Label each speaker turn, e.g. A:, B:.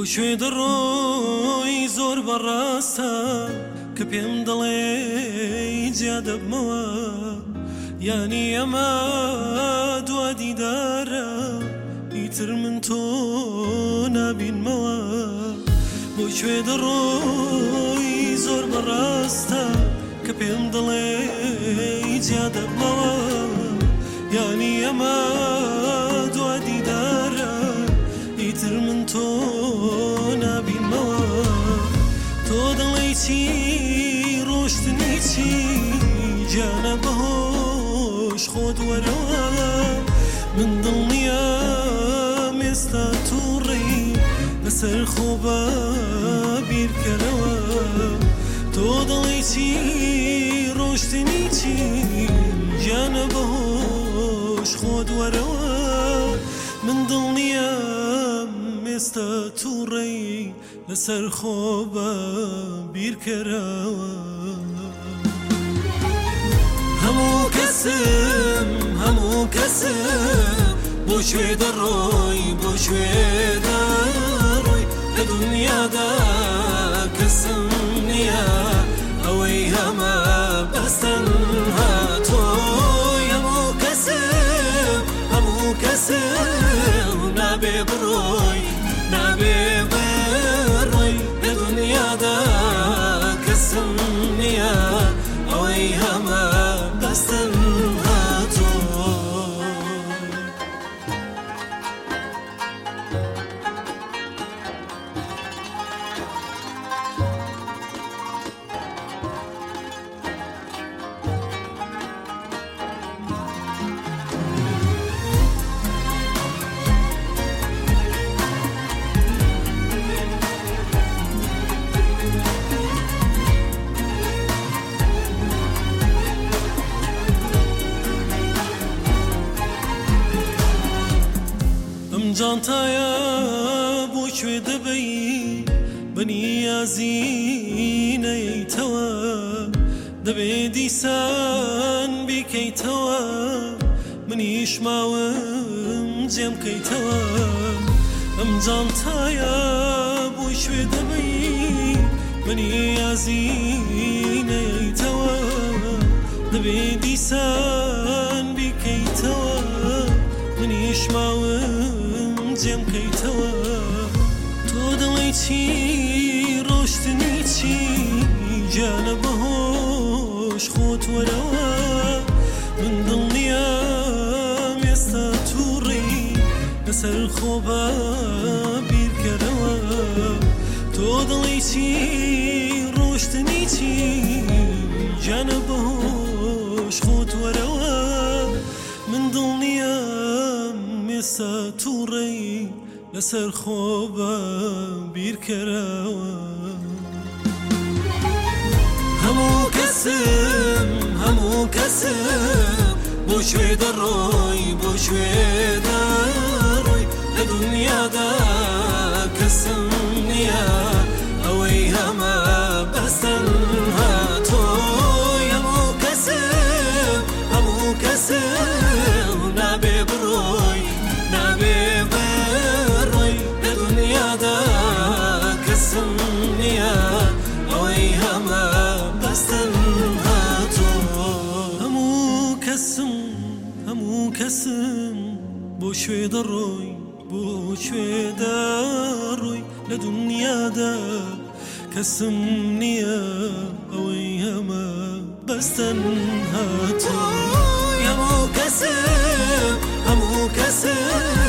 A: شوێ دەڕۆی زۆر بەڕاستە کە پێم دەڵێ جیا دەبمەوە یانی ئەمە دوا دیدارە ئیتر من تۆ نابینمەوە بۆ شوێ دەڕۆی زۆر بەڕاستە کە پێم دەڵێ جیا دەبمەوە یانی ئەمە دوا دیدارە ئیتر من تۆ نابینمەوە تۆ دەڵێی چی ڕۆشتنی چی جانە بەهۆش خۆت وەرەوە من دڵنیام ئێستا تووڕێی لەسەر خۆبە بیرکەرەوە تۆ دەڵێی چی ڕۆشتنی چی جانە بەهۆش خۆت وەرەوە من دڵنیام ئێستا تووڕێی لەسەر خۆبە بیرکەرەوە هەموو کەسم بۆ شوێ دەڕۆی بۆ شوێ دەڕۆی لە دنیادا کەسم نییە ئەوەی هەمە بەستەن هاتۆی هەموو کەسم نابێ بڕۆی نابێ بڕۆی لە دنیادا کەسم نییە ئەوەی هەمە بەستەن هاتۆ جانتایە بۆ کوێ دەبەی بەنیازی نەیەیتەوە دەبێ دیسان بیکەیتەوە منیش ماوەم جێم کەیتەوە ئەم جانتایە بۆ کوێ دەبەی بەنیازی نەیەیتەوە دەبێ دیسان بیکەیتەوە منیش ماوەم جێم کەیتەوە تۆ دەڵێی چی ڕۆشتنی چی جانە بەهۆش خۆت وەرەوە من دڵنیام ئێستا تووڕێی لەسەر خۆبە بیرکەرەوە تۆ دەڵێی چی ڕۆشتنی چی جانە بەهۆش خۆت وەرەوە من دڵنیام ئێستا تووڕێی لەسەر خۆبە بیرکەرەوە هەموو کەسم بۆ شوێ دەڕۆی بۆ شوێ دەڕۆی لە دنیادا کەسم نییە ئەوەی هەمە بەستەن هاتۆی هەموو کەسم نابێ بڕۆی نابێ بڕۆی لە دنیادا کەسم نییە ئەوەی هەمە بەستەن هاتۆ هەموو کەسم بۆ شوێ دەڕۆی بۆ شوێ دەڕۆی لە دنیادا کەسم نییە ئەوەی هەمە بەستەن هاتۆ هەموو کەسم